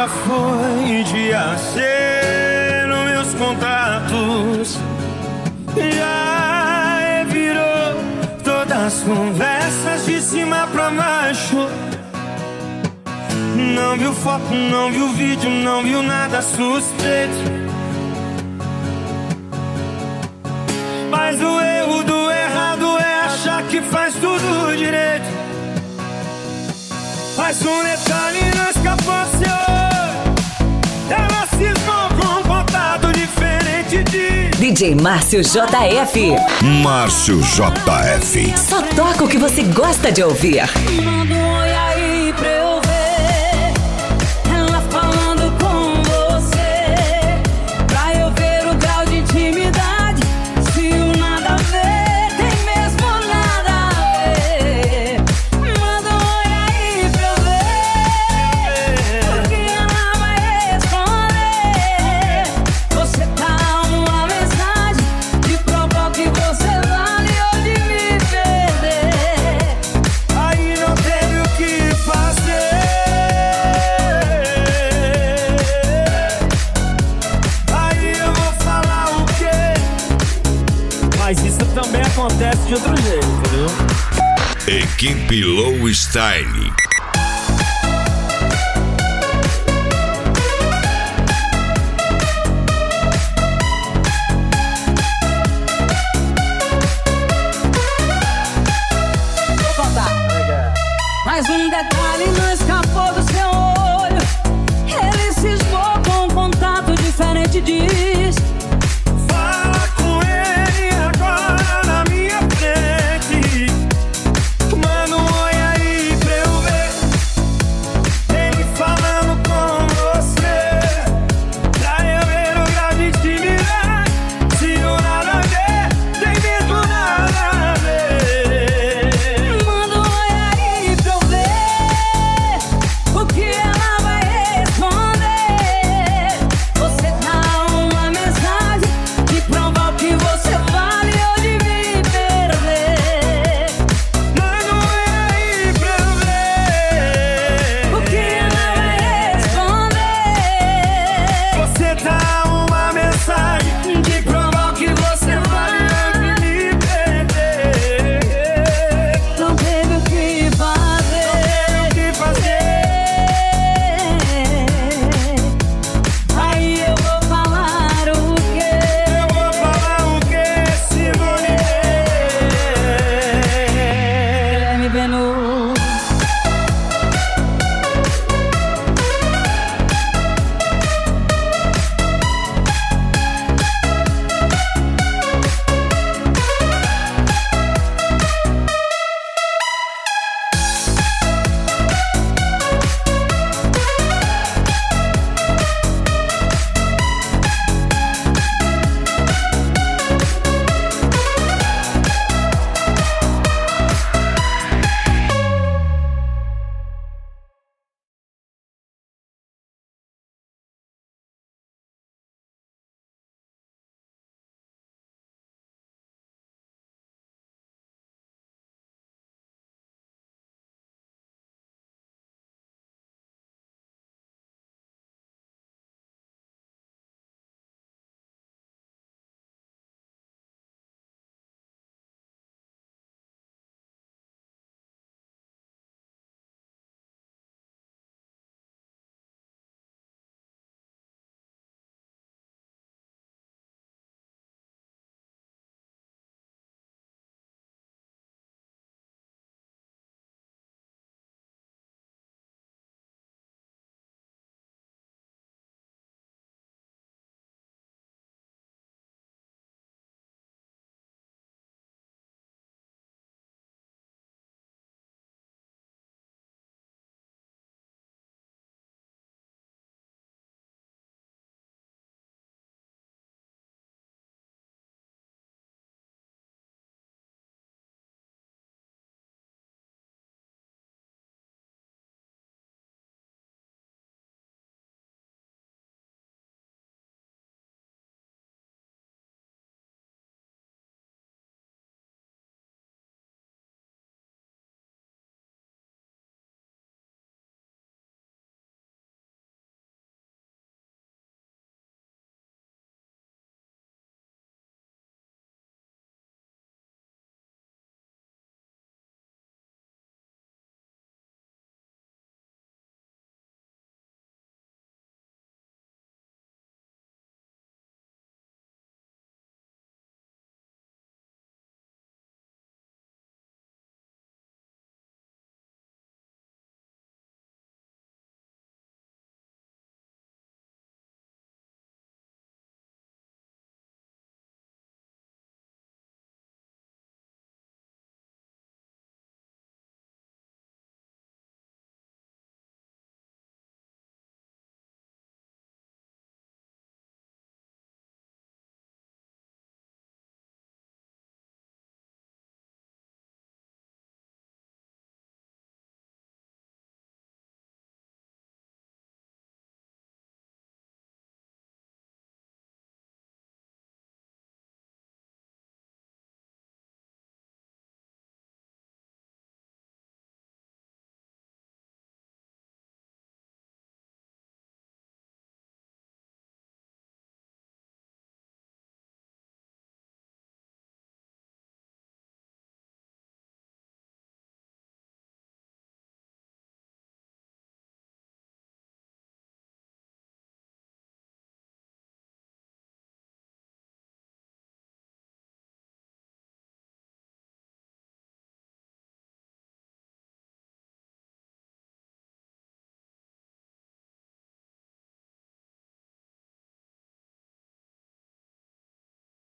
já foi dia C nos meus contatos. Já virou todas as conversas de cima pra baixo. Não viu foto, não viu vídeo, não viu nada suspeito. Mas o erro do errado é achar que faz tudo direito. Mas um detalhe não escapou seu olho. Ela cismou com um contato diferente de DJ Márcio JF. Márcio JF. Só toca o que você gosta de ouvir. Manda um oi aí pra eu ver ela falando com você, pra eu ver o grau de intimidade. Se o nada a ver tem mesmo nada a ver. Manda um oi aí pra eu ver, porque ela vai responder. Você tá uma mensagem de provar que você vale ou de me perder. aí não teve o que fazer. Aí eu vou falar o quê? Mas isso também acontece de outro jeito, entendeu? Equipe Low Style. Vou contar. Mas um detalhe não escapou do seu olho. Ele cismou com um contato diferente de